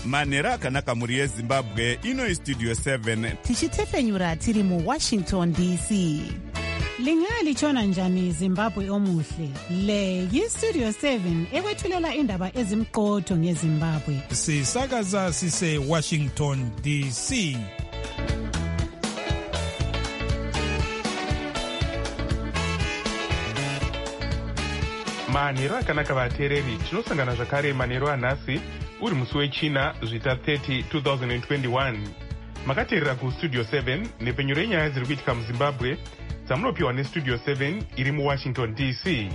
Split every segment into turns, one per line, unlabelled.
manhero akanaka mhuri yezimbabwe. Ino istudio 7
tichitefenyura tiri muWashington DC.
Lingalitshona njani Zimbabwe omuhle? Le yistudio 7 ekwethulela indaba ezimqotho ngeZimbabwe.
Sisakaza sise Washington DC.
Manhero akanaka vateereri, tinosangana zvakare manhero anhasi uri musi wechina zvita 30 2021. Makateerera kustudio 7 nepfenyuro renyaya dziri kuitika muZimbabwe dzamunopiwa nestudio 7 iri muWashington DC.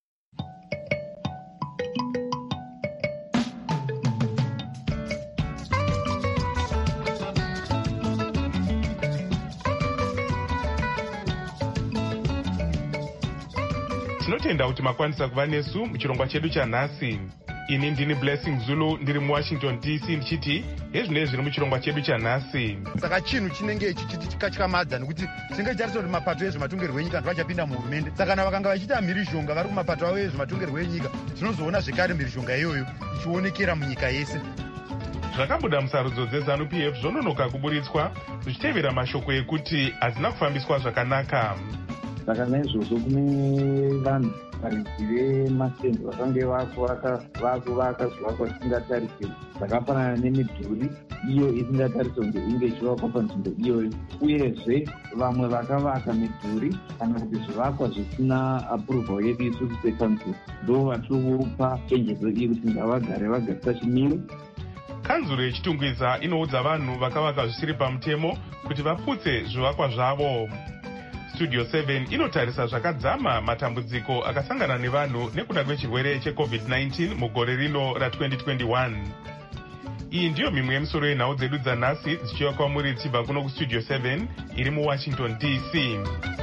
Tinotenda kuti makwanisa kuva nesu muchirongwa chedu chanhasi. Ini ndini Blessing Zulu ndiri muWashington DC ndichiti hezvinezvi zviri muchirongwa chedu chanhasi.
Saka chinhu chinenge chikatyamadza nekuti tinenge tichitarisa kuti mapato ezvematongerwo enyika ndovachapinda muhurumende. Saka kana vakanga vachiita mhirizhonga vari kumapato avo ezvematongerwo enyika, tinozoona zvekare mhirizhonga iyoyo ichionekera munyika yese.
Zvakabuda musarudzo dzeZANU-PF zvononoka kuburitswa zvichitevera mashoko ekuti hazina kufambiswa zvakanaka.
Saka naizvozvo kune vanhu varidzi vemasendi vakange vakuvaka zvivakwa zvisingatarisirwi zvakafanana nemidhuri iyo isingatarisirwi kunge inge ichivakwa panzvimbo iyoyo, uyezve vamwe vakavaka midhuri kana kuti zvivakwa zvisina approval yedu isusu secouncil, ndo vatikupa chenjedzo iyi kuti ngavagare vagarisa chimiro.
Kanzuro yechitungwiza inoudza vanhu vakavaka zvisiri pamutemo kuti vaputse zvivakwa zvavo. Studio 7 inotarisa zvakadzama matambudziko akasangana nevanhu nekuda kwechirwere cheCovid-19 mugore rino ra2021. Iyi ndiyo mimwe yemisoro yenhau dzedu dzanhasi dzichiva kwamuri dzichibva kuno kustudio 7 iri muWashington DC.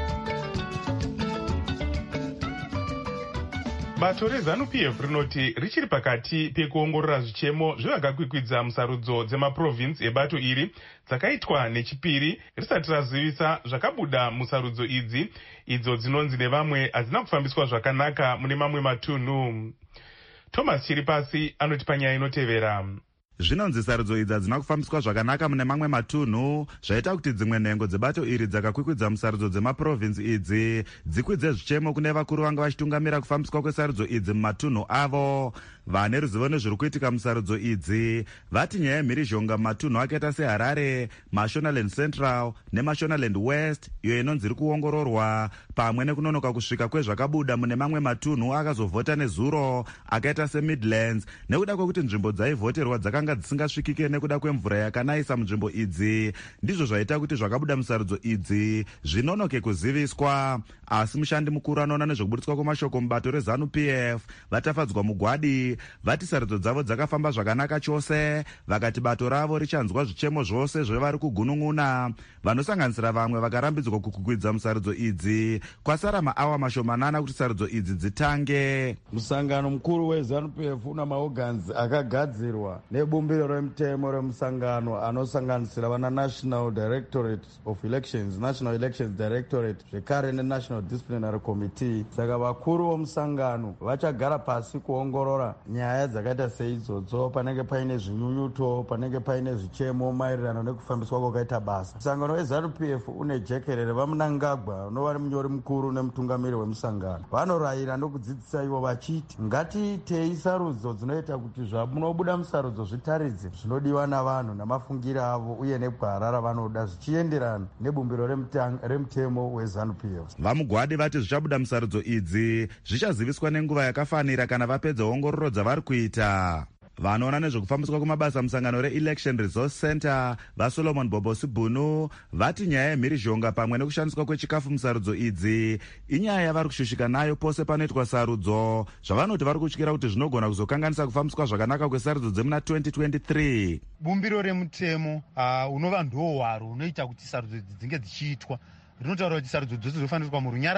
Bato reZANU-PF rinoti richiri pakati pekuongorora zvichemo zvevakakwikwidza musarudzo dzemaprovinsi ebato iri dzakaitwa nechipiri risati razivisa zvakabuda musarudzo idzi, idzo dzinonzi nevamwe hadzina kufambiswa zvakanaka mune mamwe matunhu. Thomas Chiripasi anoti panyaya inotevera.
Zvinonzi sarudzo idzi hadzina kufambiswa zvakanaka mune mamwe matunhu, zvaita kuti dzimwe nhengo dzebato iri dzakakwikwidza musarudzo dzemaprovinsi idzi dzikwidze zvichemo kune vakuru vanga vachitungamira kufambiswa kwesarudzo idzi mumatunhu avo. Vane ruzivo nezviri kuitika musarudzo idzi vati nyaya yemhirizhonga mumatunhu akaita seHarare, Mashonaland Central neMashonaland West iyo inonzi iri kuongororwa, pamwe nekunonoka kusvika kwezvakabuda mune mamwe matunhu akazovhota nezuro akaita seMidlands nekuda kwekuti nzvimbo dzaivhoterwa dzakanga dzisingasvikike nekuda kwemvura yakanayisa munzvimbo idzi, ndizvo zvaita kuti zvakabuda musarudzo idzi zvinonoke kuziviswa. Asi mushandi mukuru anoona nezvekuburitswa kwemashoko mubato reZANU-PF vatafadzwa mugwadi vati sarudzo dzavo dzakafamba zvakanaka chose, vakati bato ravo richanzwa zvichemo zvose zvevari kugunun'una. Vanosanganisira vamwe vakarambidzwa kukwikwidza musarudzo idzi kwasara maawa mashomanana kuti sarudzo idzi dzitange.
Musangano mukuru weZANU-PF una maorgans akagadzirwa nebumbiro remutemo remusangano anosanganisira vana National Directorate of Elections, National Elections Directorate, zvekare neNational Disciplinary Committee. Saka vakuru vomusangano vachagara pasi kuongorora nyaya dzakaita seidzodzo, panenge paine zvinyunyuto, panenge paine zvichemo maererano nekufambiswa kwakaita basa. Musangano weZANU-PF une jekerere vaMnangagwa unova munyori mukuru nemutungamiri wemusangano. Vanorayira nokudzidzisa ivo vachiti ngatiitei sarudzo dzinoita kuti zvamunobuda musarudzo zvitaridze zvinodiwa navanhu namafungiro avo uye negwara ravanoda zvichienderana nebumbiro remutemo weZANU-PF.
Vamugwadi vati zvichabuda musarudzo idzi zvichaziviswa nenguva yakafanira kana vapedza ongororo dzavari kuita. Vanoona nezvekufambiswa kwemabasa musangano reElection Resource Center vaSolomon Bobosi Bunu vati nyaya yemhirizhonga pamwe nekushandiswa kwechikafu musarudzo idzi inyaya yavari kushushika nayo pose panoitwa sarudzo, zvavanoti vari kutyira kuti zvinogona kuzokanganisa kufambiswa zvakanaka kwesarudzo dzemuna 2023.
Bumbiro remutemo unova ndohwaro unoita kuti sarudzo idzi dzinge dzichiitwa rinotaura kuti sarudzo dzose dzinofanirwa murunyararo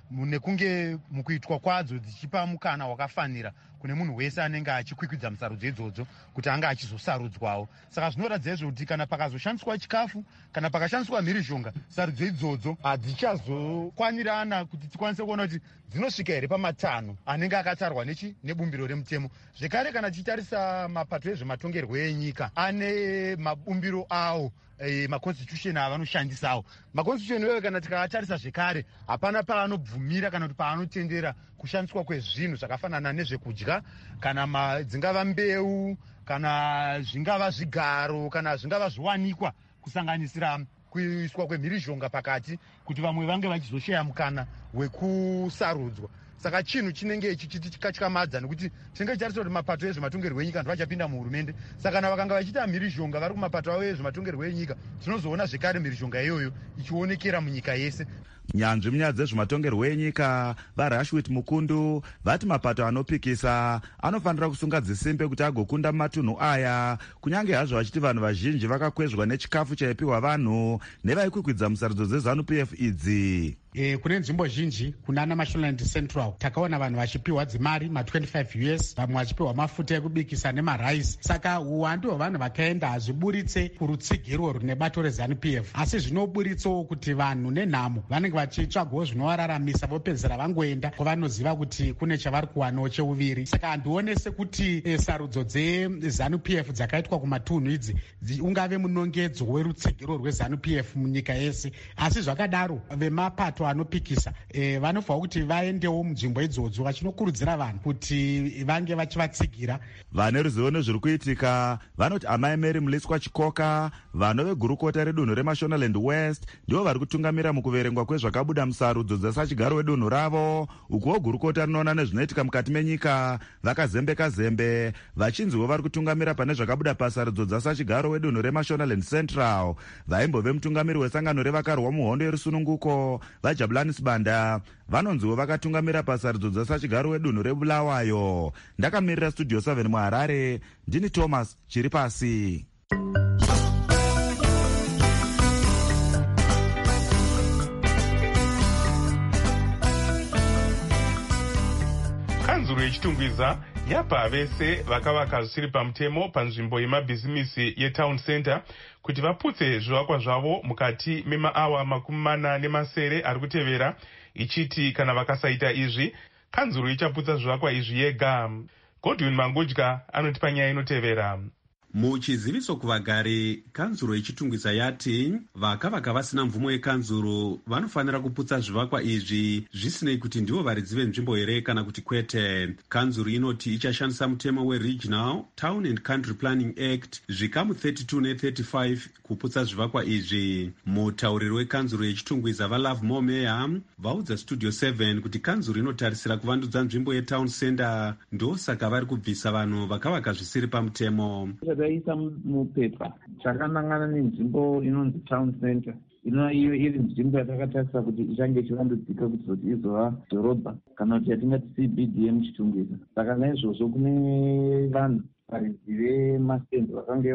nekunge mukuitwa kwadzo dzichipa mukana wakafanira kune munhu wese anenge achikwikwidza musarudzo idzodzo kuti anga achizosarudzwawo. Saka zvinoratidza izvo kuti kana pakazoshandiswa chikafu kana pakashandiswa mhirizhonga, sarudzo idzodzo hadzichazokwanirana kuti tikwanise kuona kuti dzinosvika here pamatano anenge akatarwa nebumbiro remutemo. Zvekare kana tichitarisa mapato ezvematongerwo enyika ane mabumbiro awo, maconstitution avanoshandisawo. Maconstitution iwayo kana tikaatarisa zvekare hapana paanobvumira kana kuti paanotendera kushandiswa kwezvinhu zvakafanana nezvekudya kana dzingava mbeu kana zvingava zvigaro kana zvingava zviwanikwa, kusanganisira kuiswa kwemhirizhonga pakati kuti vamwe vange vachizoshaya mukana wekusarudzwa. Saka chinhu chinenge chichitikamadza nekuti tinenge tichitarisa kuti mapato ezvematongerwo enyika ndovachapinda muhurumende. Saka kana vakanga vachiita mhirizhonga vari kumapato avo ezvematongerwo enyika, tinozoona zvekare mhirizhonga iyoyo ichionekera munyika yese.
Nyanzvi munyaya dzezvematongerwo enyika vaRashwit Mukundu vati mapato anopikisa anofanira kusunga dzisimbe kuti agokunda mumatunhu aya, kunyange hazvo vachiti vanhu vazhinji vakakwezvwa nechikafu chaipiwa vanhu nevaikwikwidza musarudzo dzeZANU-PF idzi.
Kune nzvimbo zhinji kunana Mashonaland Central takaona vanhu vachipiwa dzimari ma25 US, vamwe vachipiwa mafuta ekubikisa nemaraisi. Saka uwandu hwevanhu vakaenda hazviburitse kurutsigiro rune bato reZANU-PF, asi zvinoburitsawo kuti vanhu nenhamo vanenge vachitsvagawo zvinovararamisa vopedzera vangoenda kwavanoziva kuti kune chavari kuwanawo cheuviri. Saka handionese kuti sarudzo dzeZANU-PF dzakaitwa kumatunhu idzi ungave munongedzo werutsigiro rweZANU-PF munyika yese, asi zvakadaro vemapato anopikisa vanofanira kuti vaendewo munzvimbo idzodzo vachinokurudzira vanhu kuti vange vachivatsigira.
Vane ruzivo nezviri kuitika vanoti amaemeri Muliswa Chikoka, vano vegurukota redunhu reMashonaland West ndivo vari kutungamira mukuverengwa kwezvakabuda musarudzo dzesachigaro wedunhu ravo, ukuwo gurukota rinoona nezvinoitika mukati menyika vakazembeka zembe vachinziwo vari kutungamira pane zvakabuda pasarudzo dzasachigaro wedunhu reMashonaland Central. Vaimbove mutungamiri wesangano revakarwa muhondo yerusununguko vaJabulani Sibanda vanonziwo vakatungamira pasarudzo dzasachigaro wedunhu reBulawayo. Ndakamirira Studio 7 muHarare, ndini Thomas Chiripasi.
Kanzuro yechitungwiza yapa vese vakavaka zvisiri pamutemo panzvimbo yemabhizimisi yetown center kuti vaputse zvivakwa zvavo mukati memaawa 40 ari kutevera, ichiti kana vakasaita izvi kanzuro ichaputsa zvivakwa izvi yega. Godwin Mangudya anotipa nyaya inotevera.
Muchiziviso kuvagari, kanzuro ichitungwiza yati vakavaka vasina mvumo yekanzuro vanofanira kuputsa zvivakwa izvi zvisinei kuti ndivo varidzi venzvimbo here kana kuti kwete. Kanzuro inoti ichashandisa mutemo weRegional Town and Country Planning Act zvikamu 32 ne35 kuputsa zvivakwa izvi. Mutauriri wekanzuro yechitungwiza vaLove More Mayor vaudza Studio 7 kuti kanzuro inotarisira kuvandudza nzvimbo yetown center, ndosaka vari kubvisa vanhu vakavaka zvisiri pamutemo.
Zvakaisa mupepa chakanangana nenzvimbo inonzi town center, iyo iri nzvimbo yatakatarisa kuti ichange ichivandudzika kuti zoti izova dhorobha kana kuti yatingati CBD muchitungwiza. Saka naizvozvo kune vanhu varidzi vemastenzi vakange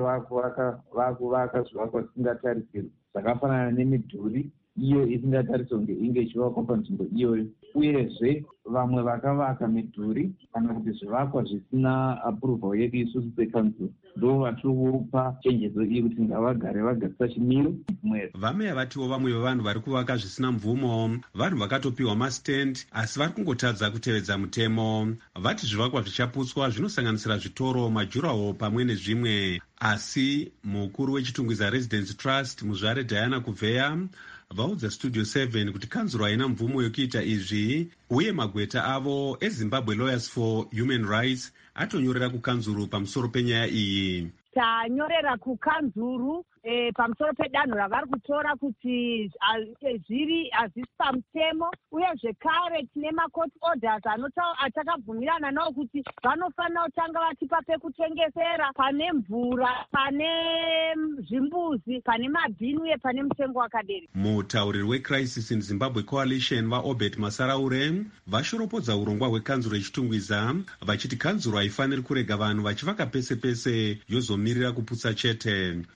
vakuvaka zvivakwa zvisingatarisirwi zvakafanana nemidhuri iyo isingatariswa kunge inge ichivakwa panzvimbo iyoyo, uyezve vamwe vakavaka midhuri kana kuti zvivakwa zvisina approval yedu isusu sekanzuro, ndo vatikupa chenjedzo iyi kuti ngavagare vagarisa chimiro mwezi.
Vameya vatiwo vamwe vevanhu vari kuvaka zvisina mvumo vanhu vakatopiwa mastendi asi vari kungotadza kutevedza mutemo. Vati zvivakwa zvichaputswa zvinosanganisira zvitoro, majuraho pamwe nezvimwe. Asi mukuru wechitungwiza Residence Trust Muzvare Diana Kuvheya vaudza Studio 7 kuti kanzuro haina mvumo yokuita izvi, uye magweta avo eZimbabwe Lawyers for Human Rights atonyorera kukanzuro pamusoro penyaya iyi.
Tanyorera kukanzuru pamusoro pedanho ravari kutora kuti zviri hazvisi pamutemo, uye zvekare tine macourt orders atakabvumirana nawo kuti vanofanira kutanga vatipa pekutengesera, pane mvura, pane zvimbuzi, pane mabhini uye pane mutengo wakaderi.
Mutauriri weCrisis in Zimbabwe Coalition vaObert Masaraure vashoropodza urongwa hwekanzuro yechitungwiza vachiti kanzuro haifaniri kurega vanhu vachivaka pese pese yozomirira kuputsa chete.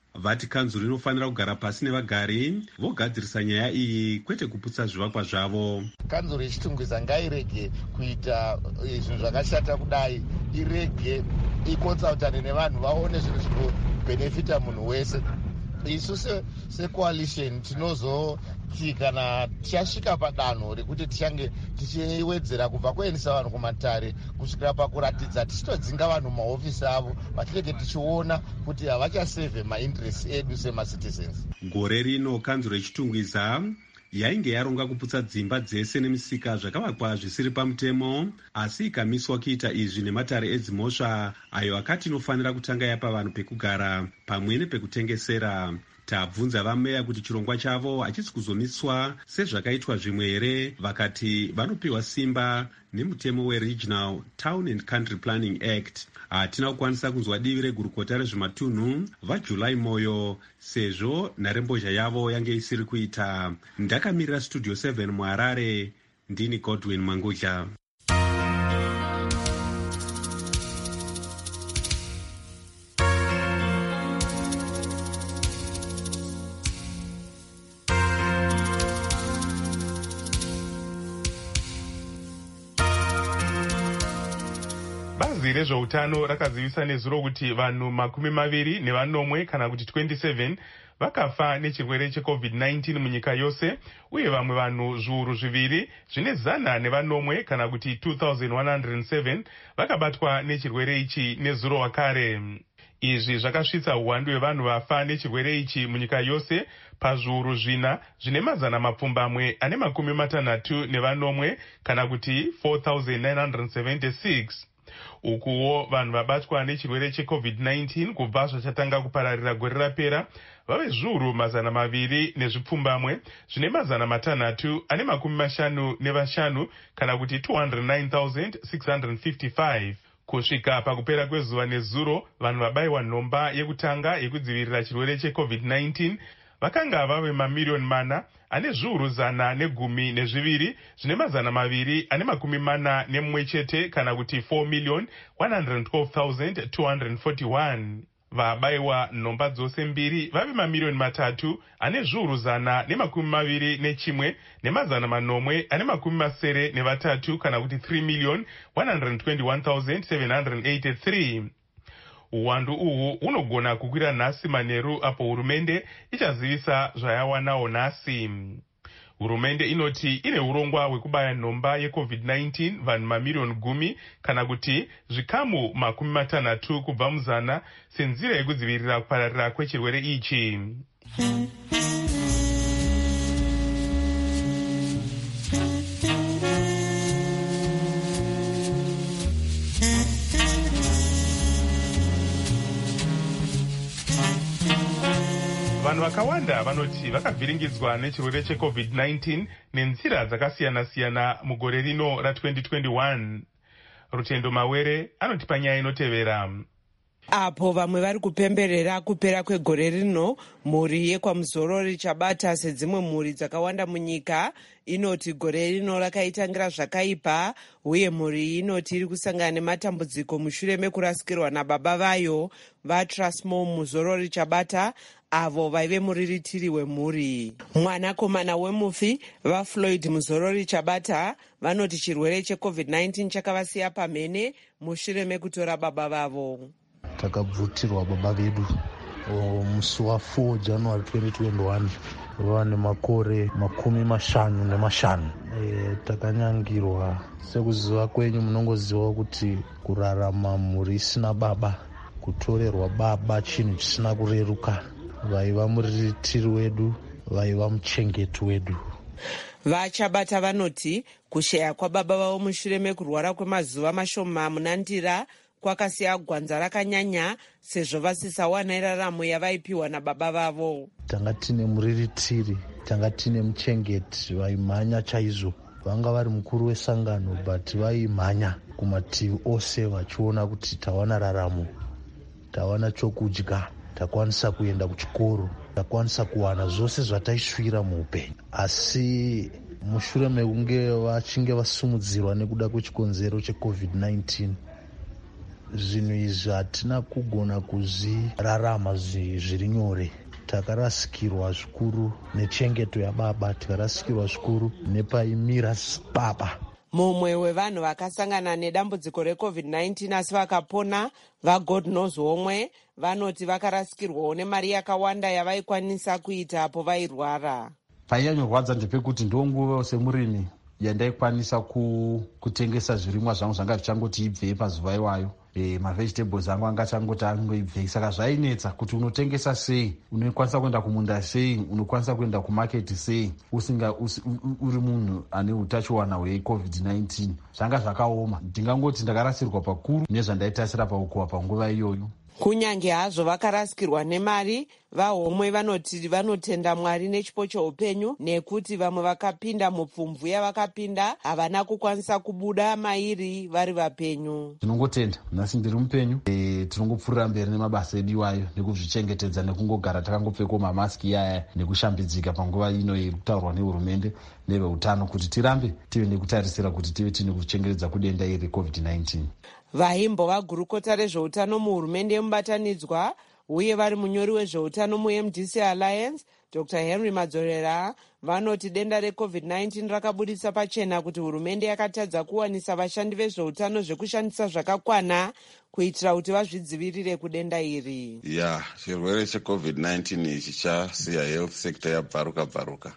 vati kanzuro inofanira kugara pasi nevagari vogadzirisa nyaya iyi, kwete kuputsa zvivakwa zvavo.
Kanzuro yechitungwiza ngairege kuita zvinhu zvakashata kudai, irege ikonsautane nevanhu vaone zvinhu zvinobhenefita munhu wese. Isu secoalition tinozoti kana tichasvika padanho rekuti tichange tichiwedzera kubva kuendesa vanhu kumatare kusvikira pakuratidza tichitodzinga vanhu mumahofisi avo, vatinenge tichiona kuti havachasevhe mainterest edu semacitizens.
Gore rino kanzuro yechitungwiza yainge yaronga kuputsa dzimba dzese nemisika zvakavakwa zvisiri pamutemo, asi ikamiswa kuita izvi nematare edzimhosva ayo akati inofanira kutanga yapa vanhu pekugara pamwe nepekutengesera. Tabvunza vameya kuti chirongwa chavo hachisi kuzomiswa sezvakaitwa zvimwe here, vakati vanopiwa simba nemutemo weRegional Town and Country Planning Act. Hatina kukwanisa kunzwa divi regurukota rezvematunhu vaJulai Moyo sezvo nharembozha yavo yange isiri kuita. Ndakamirira Studio 7 muHarare, ndini Godwin Mangudya.
Bazi rezveutano rakazivisa nezuro kuti vanhu 20 kana kuti 27 vakafa nechirwere cheCovid-19 munyika yose, uye vamwe vanhu zviuru 2 zvine 100 kana kuti 2107 vakabatwa nechirwere ichi nezuro wakare. Izvi zvakasvitsa uwandu hwevanhu vafa nechirwere ichi munyika yose pazviuru 4 zvine 660 kana kuti 4976. Ukuwo vanhu vabatwa nechirwere cheCovid-19 kubva zvachatanga kupararira gore rapera vave zviuru 200 zvine 655 kana kuti 209,655. Kusvika pakupera kwezuva nezuro, vanhu vabayiwa nhomba yekutanga yekudzivirira chirwere cheCovid-19 vakanga vave mamiliyoni 4 ane zviuru 112 zvine 241 chete kana kuti 4,112,241. Vabayiwa nhomba dzose mbiri vave mamiliyoni 3 ane zviuru 121 ne 3 kana kuti 3,121,783. Uwandu uhu unogona kukwira nhasi manheru apo hurumende ichazivisa zvayawanawo nhasi. Hurumende inoti ine urongwa hwekubaya nhomba yeCovid-19 vanhu mamiliyoni 10 kana kuti zvikamu 60 kubva muzana senzira yekudzivirira kupararira kwechirwere ichi. Vanhu vakawanda vanoti vakavhiringidzwa nechirwere cheCovid-19 nenzira dzakasiyana-siyana mugore rino ra2021. Rutendo Mawere anotipa nyaya inotevera.
Apo vamwe vari kupemberera kupera kwegore rino, mhuri yekwamuzorori chabata sedzimwe mhuri dzakawanda munyika inoti gore rino rakaitangira zvakaipa, uye mhuri inoti iri kusangana nematambudziko mushure mekurasikirwa nababa vayo vaTrustmore Muzorori Chabata, avo vaive muriritiri wemhuri. Mwanakomana wemufi vaFloyd Muzorori Chabata vanoti chirwere cheCovid-19 chakavasiya pamhene mushure mekutora baba vavo.
Takabvutirwa baba vedu musi wa4 January 2021 vane makore 55. Takanyangirwa. Sekuziva kwenyu munongoziva kuti kurarama mhuri isina baba, kutorerwa baba chinhu chisina kureruka. Vaiva muriritiri wedu, vaiva muchengeti wedu.
VaChabata vanoti kushaya kwababa vavo mushure mekurwara kwemazuva mashoma munandira kwakasiya gwanza rakanyanya, sezvo vasisawana iraramo yavaipiwa nababa vavo.
Tanga tine muriritiri, tanga tine muchengeti vaimhanya chaizvo. Vanga vari mukuru wesangano, but vaimhanya kumativi ose vachiona kuti tawana raramo, tawana chokudya, takwanisa kuenda kuchikoro, takwanisa kuwana zvose zvataiswira muupenyu. Asi mushure mekunge vachinge vasumudzirwa nekuda kwechikonzero cheCovid-19, zvinhu izvi hatina kugona kuzvirarama zviri nyore. Takarasikirwa zvikuru nechengeto yababa, tikarasikirwa zvikuru nepaimira baba.
Mumwe wevanhu vakasangana nedambudziko reCovid-19 asi vakapona vaGod Knows Homwe vanoti vakarasikirwawo nemari yakawanda yavaikwanisa kuita apo vairwara.
Painyanyorwadza ndepekuti ndonguva semurimi yandaikwanisa kutengesa zvirimwa zvangu zvanga zvichangoti ibvei pazuva iwayo. Mavegetables angu anga changoti angoibvei, saka zvainetsa kuti unotengesa sei, unokwanisa kuenda kumunda sei, unokwanisa kuenda kumaketi sei uri munhu ane utachiwana hweCovid-19. Zvanga zvakaoma, ndingangoti ndakarasirwa pakuru nezvandaitasira paukohwa panguva iyoyo.
Kunyange hazvo vakarasikirwa nemari, vaHomwe vanoti vanotenda Mwari nechipo cheupenyu, nekuti vamwe vakapinda mupfumvu yavakapinda havana kukwanisa kubuda mairi vari vapenyu.
Tinongotenda nhasi ndiri mupenyu. Tinongopfuurira mberi nemabasa edu iwayo nekuzvichengetedza nekungogara takangopfekawo mamaski iyaya nekushambidzika panguva ino iri kutaurwa nehurumende neveutano kuti tirambe tive nekutarisira kuti tive tine kuchengetedza kudenda iri COVID-19.
Vaimbova gurukota rezveutano muhurumende yemubatanidzwa uye vari munyori wezveutano muMDC Alliance, Dr. Henry Madzorera, vanoti denda reCovid-19 rakabudisa pachena kuti hurumende yakatadza kuwanisa vashandi vezveutano zvekushandisa zvakakwana kuitira kuti vazvidzivirire kudenda iri.
Chirwere cheCovid-19 ichi chasiya health sector yabvaruka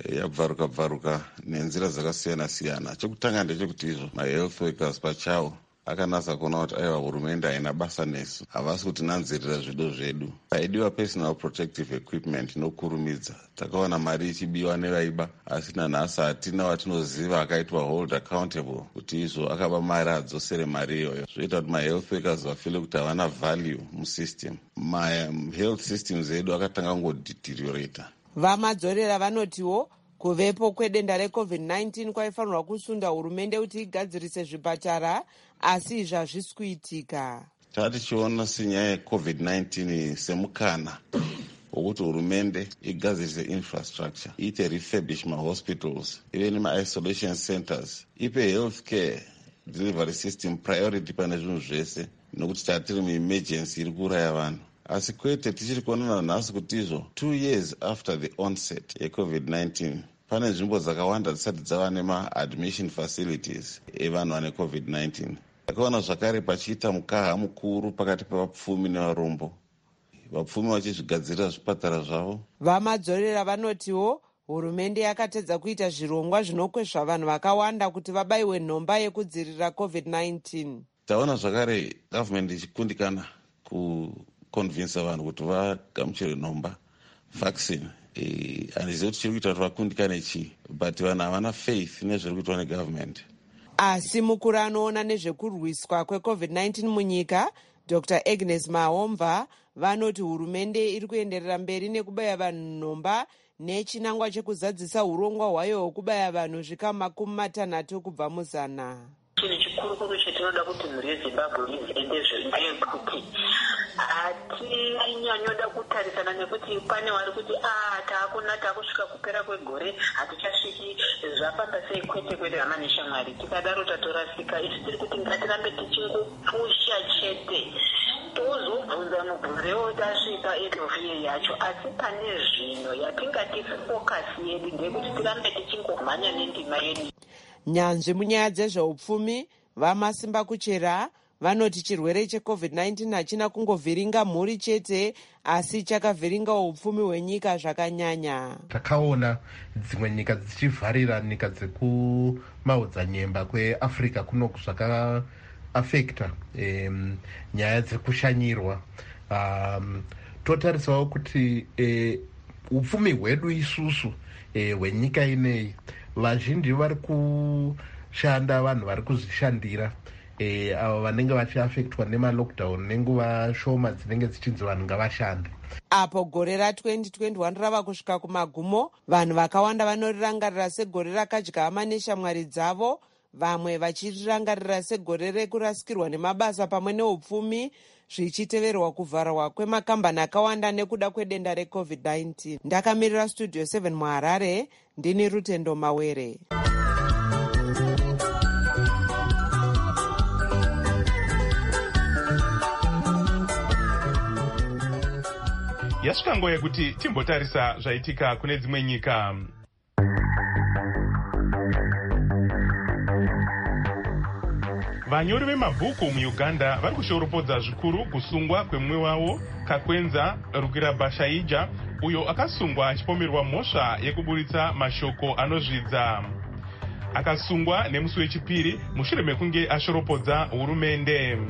nenzira dzakasiyana-siyana. Chekutanga ndechekuti izvo mahealth workers pachavo akanasa kuona kuti aiwa hurumende haina basa nesu, havasi kutinanzirira zvido zvedu. Paidiwa personal protective equipment inokurumidza, takaona mari ichibiwa nevaiba, asi nanhasi hatina watinoziva akaitwa hold accountable kuti izvo akaba mari adzosere mari iyoyo. Zvoita kuti mahealth workers vafile kuti havana value musystem. Health systems edu akatanga kungodeteriorata.
Vamadzorera vanotiwo kuvepo kwedenda reCovid-19 kwaifanirwa kusunda hurumende kuti igadzirise zvipatara, asi izvi hazvisi kuitika.
Tichiona senyaya yeCovid-19 semukana wokuti hurumende igadzirise infrastructure, iite refurbish mahospitals, ive nema-isolation centers, ipe healthcare delivery system priority pane zvinhu zvese, nokuti tatiri muemergency iri kuuraya vanhu. Asi kwete tichiri kuonana nhasi kuti izvo 2 years after the onset yeCovid-19 pane nzvimbo dzakawanda dzisati dzava nema-admission facilities evanhu vane COVID-19. Takaona zvakare pachiita mukaha mukuru pakati pevapfumi nevarombo, vapfumi vachizvigadzirira zvipatara zvavo.
Vamadzorera vanotiwo hurumende yakatedza kuita zvirongwa zvinokwezva vanhu vakawanda kuti vabayiwe nhomba yekudzivirira COVID-19.
Taona zvakare gavhmendi ichikundikana kuconvinsa vanhu kuti vagamuchire nhomba vaccine. Handizivi kuti chiri kuita kuti vakundikane chii, but vanhu havana faith nezviri kuitwa negavhmendi.
Asi mukuru anoona nezvekurwiswa kweCovid-19 munyika, Dr. Agnes Mahomva, vanoti hurumende iri kuenderera mberi nekubaya vanhu nhomba nechinangwa chekuzadzisa urongwa hwayo hwekubaya vanhu zvikama 60 kubva muzana.
Chinhu chikuru chetinoda kuti mhuri yeZimbabwe iziende ndeyekuti hatinyanyoda kutarisana nekuti pane vari kuti taakusvika kupera kwegore hatichasviki zvapamba sei, kwete hama neshamwari. Tikadaro tatorasika. Isi tiri kuti ngatirambe tichingopusha chete, tozobvunza mubvurewo tasvika edofiye yacho, asi pane zvino yatingati fokasi yedu ndekuti tirambe tichingomhanya nendima yedu.
Nyanzvi munyaya dzezveupfumi vaMasimba Kuchera vanoti chirwere cheCovid-19 hachina kungovhiringa mhuri chete, asi chakavhiringawo upfumi hwenyika zvakanyanya.
Takaona dzimwe nyika dzichivharira nyika dzekumaodzanyemba kweAfrica kuno zvakaafekta nyaya dzekushanyirwa. Totarisawo kuti upfumi hwedu isusu hwenyika ineyi, vazhinji vari kushanda, vanhu vari kuzvishandira, avo vanenge vachiafektwa nemalockdown nenguva shoma dzinenge dzichinzi vanhu ngavashande.
Apo gore ra2021 rava kusvika kumagumo, vanhu vakawanda vanorirangarira segore rakadya hama neshamwari dzavo, vamwe vachirirangarira segore rekurasikirwa nemabasa pamwe neupfumi, zvichiteverwa kuvharwa kwemakambani akawanda nekuda kwedenda reCovid-19. Ndakamirira Studio 7 muHarare, ndini Rutendo Mawere.
yasvika nguva yekuti timbotarisa zvaitika kune dzimwe nyika. Vanyori vemabhuku muUganda vari kushoropodza zvikuru kusungwa kwemumwe wavo Kakwenza Rugirabashaija, uyo akasungwa achipomerwa mhosva yekuburitsa mashoko anozvidza. Akasungwa nemusi wechipiri mushure mekunge ashoropodza hurumende.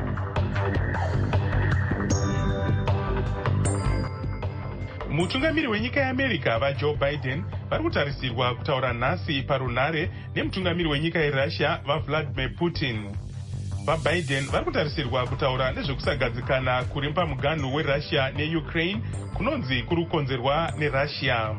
Mutungamiri wenyika yeAmerica vaJoe Biden vari kutarisirwa kutaura nhasi parunhare nemutungamiri wenyika yeRussia vaVladimir Putin. VaBiden vari kutarisirwa kutaura nezvekusagadzikana kuri pamuganhu weRussia neUkraine kunonzi kuri kukonzerwa neRussia.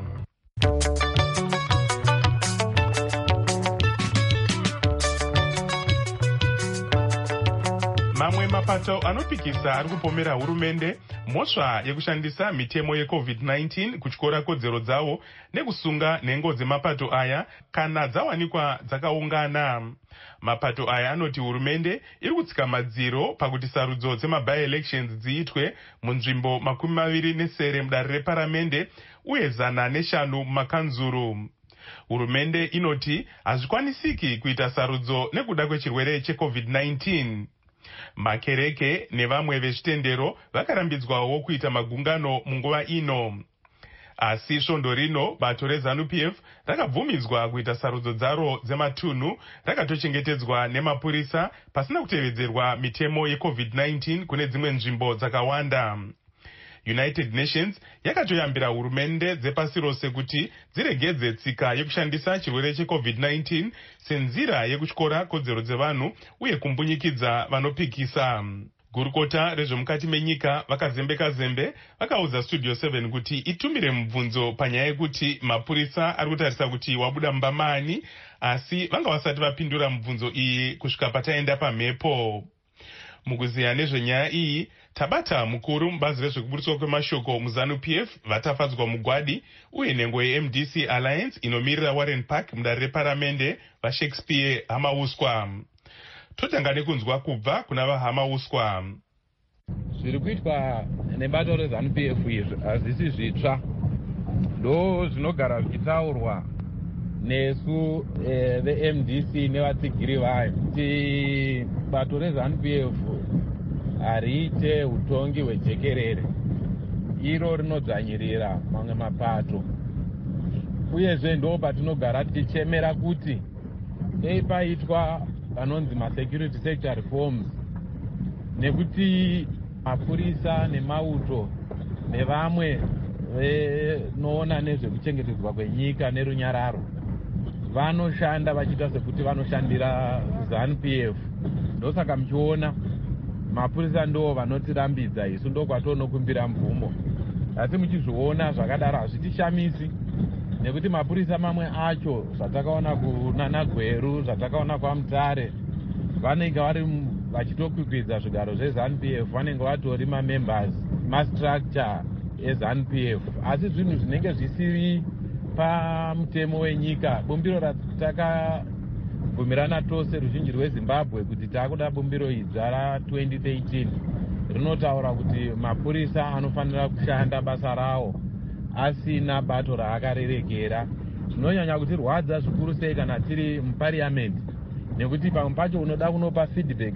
Mamwe mapato anopikisa ari kupomera hurumende mhosva yekushandisa mitemo yeCovid-19 kutyora kodzero dzavo nekusunga nhengo dzemapato aya kana dzawanikwa dzakaungana. Mapato aya anoti hurumende iri kutsika madziro pakuti sarudzo dzemabi-elections dziitwe munzvimbo 24 mudare reparamende uye 105 mumakanzuru. Hurumende inoti hazvikwanisiki kuita sarudzo nekuda kwechirwere cheCovid-19. Makereke nevamwe vezvitendero vakarambidzwawo kuita magungano munguva ino. Asi svondo rino bato reZANU-PF rakabvumidzwa kuita sarudzo dzaro dzematunhu rakatochengetedzwa nemapurisa pasina kutevedzerwa mitemo yeCovid-19 kune dzimwe nzvimbo dzakawanda. United Nations yakatoyambira hurumende dzepasi rose kuti dziregedze tsika yekushandisa chirwere cheCovid-19 senzira yekutyora kodzero dzevanhu uye kumbunyikidza vanopikisa. Gurukota rezvemukati menyika vakazembe vakaudza Studio 7 kuti itumire mubvunzo panyaya yekuti mapurisa ari kutarisa kuti wabuda mbamani, asi vanga vasati vapindura mubvunzo iyi kusvika pataenda pamhepo. Mukuziya nezvenyaya iyi, tabata mukuru mubazi rezvekuburiswa kwemashoko muZANU-PF vatafadzwa mugwadi uye nhengo yeMDC Alliance inomirira Warren Park mudare reparamende vaShakespeare Hamauswa. Totanga nekunzwa kubva kuna vaHamauswa.
Zviri kuitwa nebato reZANU-PF izvi hazvisi zvitsva, ndo zvinogara zvichitaurwa nesu veMDC nevatsigiri vayo kuti bato reZANU-PF hariite utongi hwejekerere, iro rinodzvanyirira mamwe mapato. Uyezve ndo patinogara tichichemera kuti dei paitwa vanonzi masecurity sector reforms, nekuti mapurisa nemauto nevamwe vanoona nezvekuchengetedzwa kwenyika nerunyararo vanoshanda vachiita sekuti vanoshandira ZANU-PF. Ndosaka muchiona mapurisa ndo vanotirambidza, isu ndo kwatonokumbira mvumo. Asi muchizviona zvakadaro hazvitishamisi, nekuti mapurisa mamwe acho zvatakaona kunana Gweru, zvatakaona kwaMutare, vanenge vari vachitokwikwidza zvigaro zveZANU-PF, vanenge vatori mamembers mastructure eZANU-PF. Asi zvinhu zvinenge zvisiri pamutemo wenyika, bumbiro ratakabvumirana tose ruzhinji rweZimbabwe kuti taakuda bumbiro idzva ra2013 rinotaura kuti mapurisa anofanira kushanda basa rawo asina bato raakarerekera. Zvinonyanya kutirwadza zvikuru sei kana tiri mupariamendi, nekuti pamwe pacho unoda kunopa feedback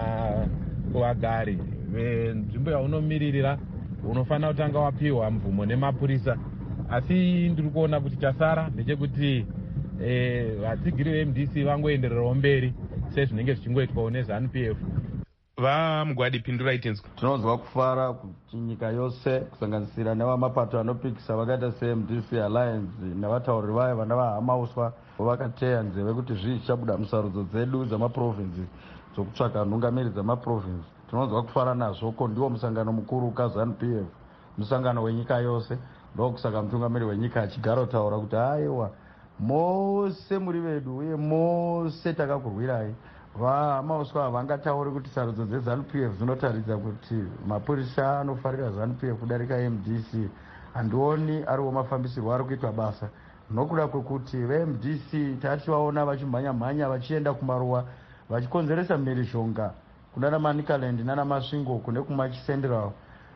kuvagari venzvimbo yaunomiririra, unofanira kutanga wapiwa mvumo nemapurisa. Asi ndiri kuona kuti chasara ndechekuti vatsigiri veMDC vangoendererawo mberi sezvinenge zvichingoitwawo neZANU-PF.
Vamugwadi pindurai tinzwa.
Tinonzwa kufara kuti nyika yose kusanganisira nevamapato anopikisa vakaita seMDC Alliance nevatauriri vayo vana vaHamauswa vakateya nzeve kuti zvii zvichabuda musarudzo dzedu dzamaprovinsi dzokutsvaga nhungamiri dzamaprovinsi. Tinonzwa kufara nazvo, ko ndiwo musangano mukuru kaZANU-PF, musangano wenyika yose. Ndokusaka mutungamiri wenyika achigara kutaura kuti aiwa mose muri vedu uye mose takakurwirai. VaHamauswa havangatauri kuti sarudzo dzeZANU-PF dzinotaridza kuti mapurisa anofarira ZANU-PF kudarika MDC. Handioni ariwo mafambisirwo ari kuitwa basa, nokuda kwekuti veMDC tativaona vachimhanya-mhanya vachienda kumaruwa vachikonzeresa mhirizhonga kunana Manicaland nana Masvingo kune kumaCentral.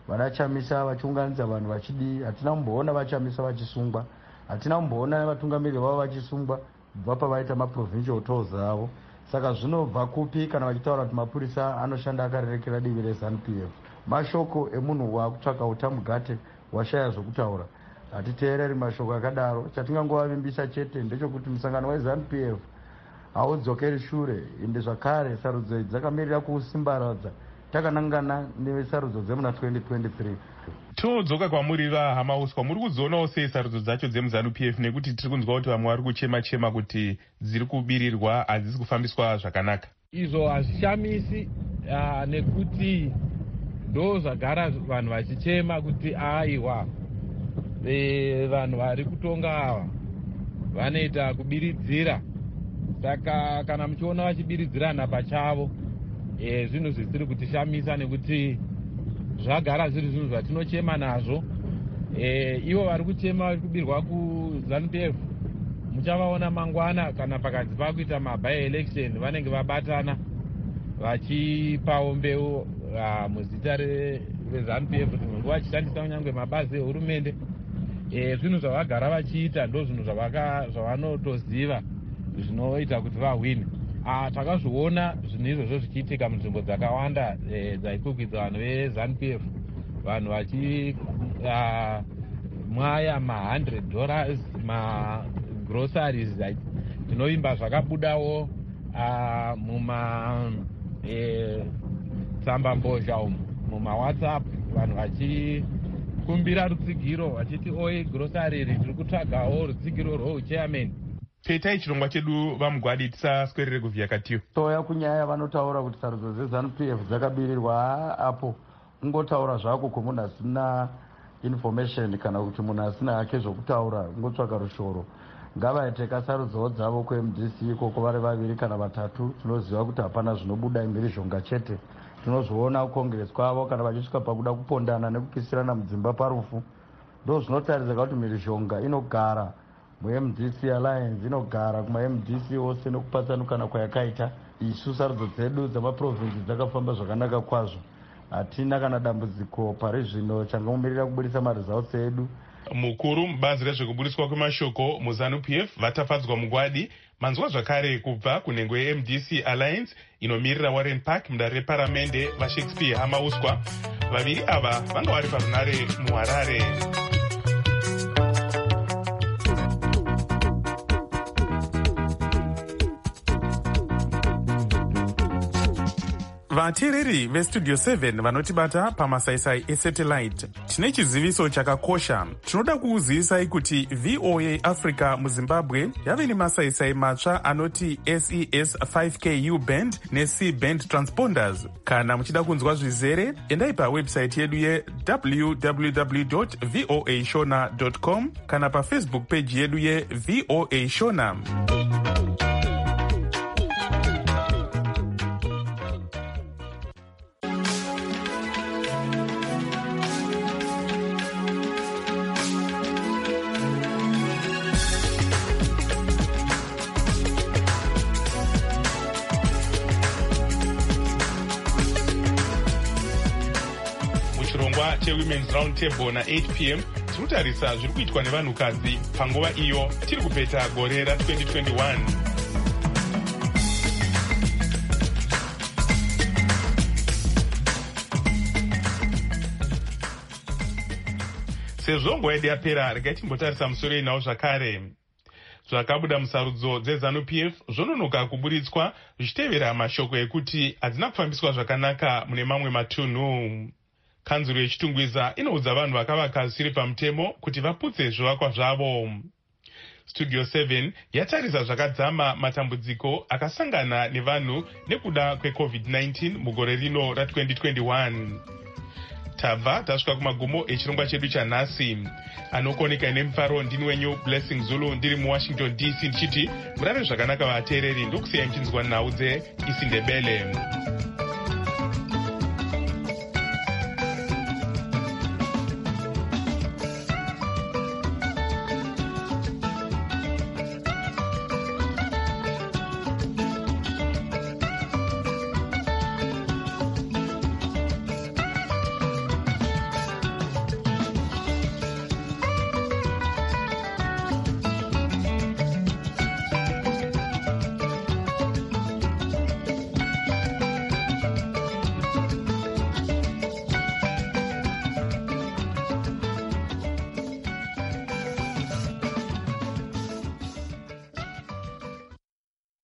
vanachamisa vachiunganidza vanhu vachidii. Hatina kumboona vachamisa vachisungwa, hatina kumboona vatungamiriri vavo vachisungwa kubva pavaita maprovincial tours avo. Saka zvinobva kupi kana vachitaura kuti mapurisa anoshanda akarerekera divi reZANU-PF? Mashoko emunhu waakutsvaka utamugate washaya zvokutaura. Hatiteereri mashoko akadaro. Chatingangovavimbisa chete ndechekuti musangano weZANU-PF haudzokeri shure, ende zvakare sarudzo idzi dzakamirira kusimbaradza takanangana nesarudzo dzemuna 2023.
Todzoka kwamuri vaHamauswa, muri kuzoonawo sei sarudzo dzacho dzemuZANU-PF, nekuti tiri kunzwa kuti vamwe vari kuchema-chema kuti dziri kubirirwa, hadzisi kufambiswa zvakanaka?
Izvo hazvishamisi nekuti ndo zvagara vanhu vachichema kuti aiwa vanhu vari kutonga ava vanoita kubiridzira. Saka kana muchiona vachibiridzirana pachavo, zvinhu zvisiri kutishamisa nekuti zvagara zviri zvinhu zvatinochema nazvo. Ivo vari kuchema vari kubirwa kuZANU-PF muchavaona mangwana kana pakati pakuita maby-election vanenge vabatana vachipawo mbeu muzita reZANU-PF kuti munhu vachishandisa kunyange mabazi ehurumende. Zvinhu zvavagara vachiita ndo zvinhu zvavanotoziva zvinoita kuti vahwine. Takazviona zvinhu izvozvo zvichiitika munzvimbo dzakawanda dzaikukwidza vanhu veZANU-PF, vanhu vachimwaya $100 magroceries tinoimba zvakabudawo mumatsambambozha umu mumawhatsapp, vanhu vachikumbira rutsigiro vachiti oi grocery iri tiri kutsvagawo rutsigiro rwouchairman.
Petai chirongwa chedu vamugwadi, tisaswerere kuvhiyakatiyo.
Toya kunyaya vanotaura kuti sarudzo dzeZANU-PF dzakabirirwa apo, ungotaura zvako kumunhu asina information kana kuti munhu asina hake zvokutaura, ungotsvaka rushoro. Ngavaite kasarudzowo dzavo kuMDC ikoko vari vaviri kana vatatu. Tinoziva kuti hapana zvinobuda imhirizhonga chete. Tinozviona kukongresi kwavo kana vachisvika pakuda kupondana nekukisirana mudzimba parufu. Ndo zvinotaridza kuti mhirizhonga inogara muMDC Alliance, inogara kumaMDC ose nekupatsanukana kwayakaita. Isu sarudzo dzedu dzamaprovinsi dzakafamba zvakanaka kwazvo. Hatina kana dambudziko pari zvino changamumirira kubudisa maresults edu.
Mukuru mubazi rezvekubudiswa kwemashoko muZANU-PF vatafadzwa mugwadi, manzwa zvakare kubva kunhengo yeMDC Alliance inomirira Warren Park mudare reparamende vaShakespeare Hamauswa. Vaviri ava vanga vari parunare muHarare.
vateereri vestudio 7 vanotibata pamasaisai esatellite, tine chiziviso chakakosha. Tinoda kukuzivisai kuti VOA Africa muZimbabwe yave nemasaisai matsva anoti SES 5K U-band neC-band transponders. Kana muchida kunzwa zvizere, endai pawebsite yedu ye-www.voashona.com kana pafacebook page yedu ye-VOA Shona.
Women's Round Table na 8 p.m. tinotarisa zviri kuitwa nevanhukadzi panguva iyo tiri kupeta gore ra2021. Sezvo nguva yedu yapera, regai timbotarisa musoro inawo zvakare. Zvakabuda musarudzo dzeZANU-PF zvononoka kuburitswa zvichitevera mashoko ekuti hadzina kufambiswa zvakanaka mune mamwe matunhu. Kanzuro yechitungwiza inoudza vanhu vakavaka zvisiri pamutemo kuti vaputse zvivakwa zvavo. Studio 7 yatarisa zvakadzama matambudziko akasangana nevanhu nekuda kweCovid-19 mugore rino ra2021. Tabva tasvika kumagumo echirongwa chedu chanhasi. Anokoneka nemufaro ndini wenyu Blessing Zulu, ndiri muWashington DC ndichiti murave zvakanaka vateereri, ndokusiyai muchinzwa nhau dzeIsindebele.